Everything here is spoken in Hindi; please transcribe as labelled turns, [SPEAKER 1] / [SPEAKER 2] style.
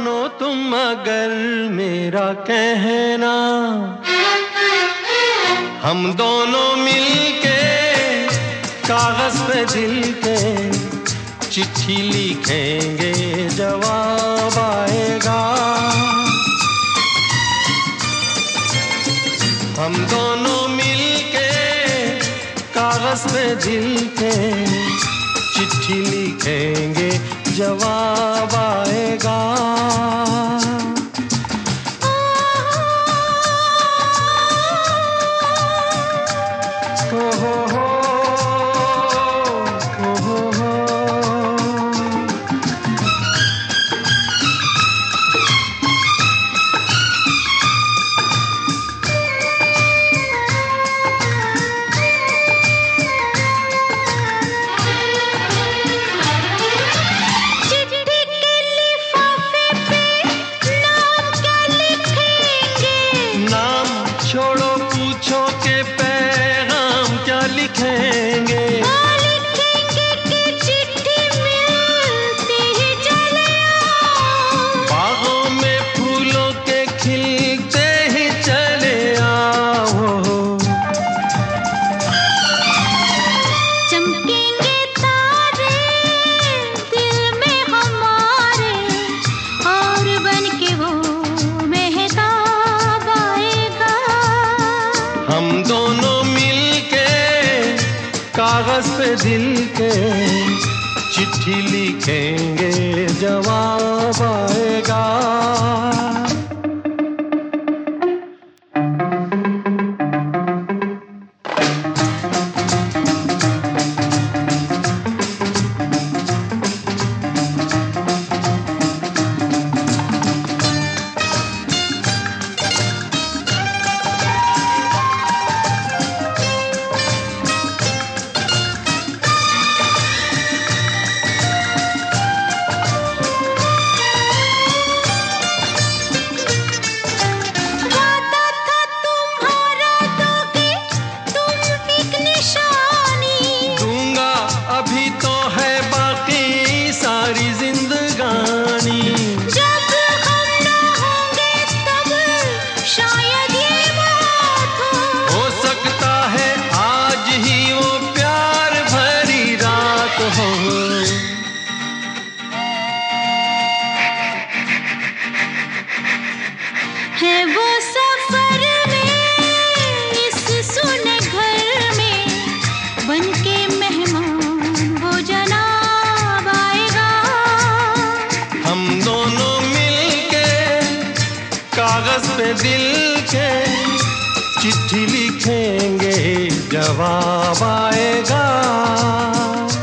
[SPEAKER 1] मानो तुम अगर मेरा कहना, हम दोनों मिलके कागज पे दिल के चिट्ठी लिखेंगे, जवाब आएगा। हम दोनों मिलके कागज पे दिल के चिट्ठी लिखेंगे, जवाब आएगा। छोड़ो पूछो के पैगाम क्या लिखेंगे,
[SPEAKER 2] लिखेंगे कि चिट्ठी मिलती ही चले आओ,
[SPEAKER 1] बागों में फूलों के खिलते ही चले आओ।
[SPEAKER 2] चमकेंगे तारे दिल में हमारे, और बन के वो मेहताब आएगा।
[SPEAKER 1] हम दोनों मिलके कागज पे दिल के चिट्ठी लिखेंगे, जवाब आएगा। अभी तो है बाकी सारी जिंदगानी,
[SPEAKER 2] जब हम न होंगे तब शायद ये बात
[SPEAKER 1] हो सकता है आज ही वो प्यार भरी रात हो।
[SPEAKER 2] है वो सफर में इस सुने घर में, बन के मेहमान वो जनाब आएगा।
[SPEAKER 1] हम दोनों मिलके कागज पे दिल के चिट्ठी लिखेंगे, जवाब आएगा।